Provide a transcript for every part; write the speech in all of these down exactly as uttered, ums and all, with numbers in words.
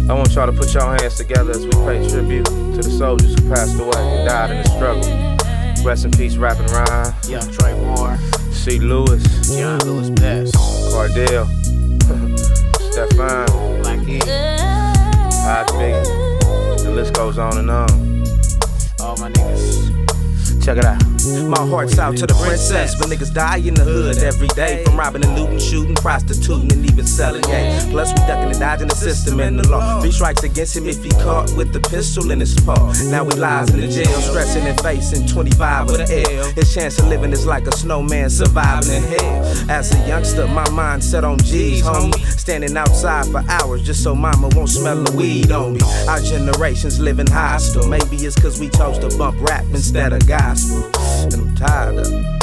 I want y'all to put your hands together as we pay tribute to the soldiers who passed away and died in the struggle. Rest in peace, rapping Ryan. Young Trey Moore. C. Lewis. Young Lewis Best. Cardell. Stefan. Black E. Hot Biggie. The list goes on and on. All my niggas. Check it out. My heart's out to the princess, but niggas die in the hood every day. From robbing and looting, shooting, prostituting, and even selling game. Plus we ducking and dodging the system and the law. Three strikes against him if he caught with the pistol in his paw. Now he lies in the jail, stressing and facing twenty-five with an L. His chance of living is like a snowman surviving in hell. As a youngster, my mind set on G's, homie. Standing outside for hours just so mama won't smell the weed on me. Our generation's living hostile. Maybe it's cause we chose to bump rap instead of gospel. And I'm tired of it.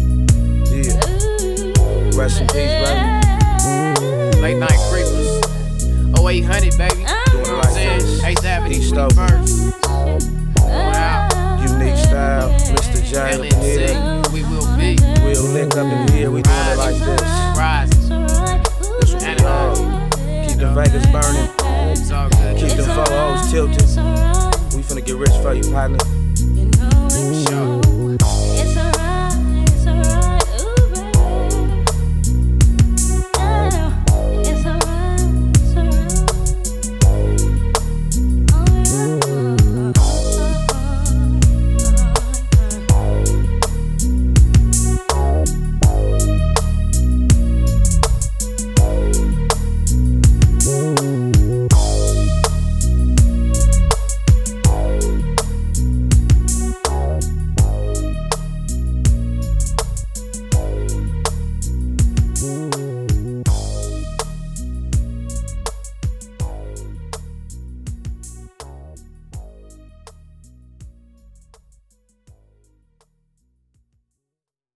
Yeah. Rest in peace, baby. Late night creepers. oh eight hundred, baby. You know what I'm saying? eighth Avenue, twenty-first. Wow. Unique style, Mister J. L N C, we will be. We'll lick up in here, we doing it like this. Rises. This what we on. Keep the Vegas burning. It's all good. Keep them photos tilted. We finna get rich for you, partner. Sure.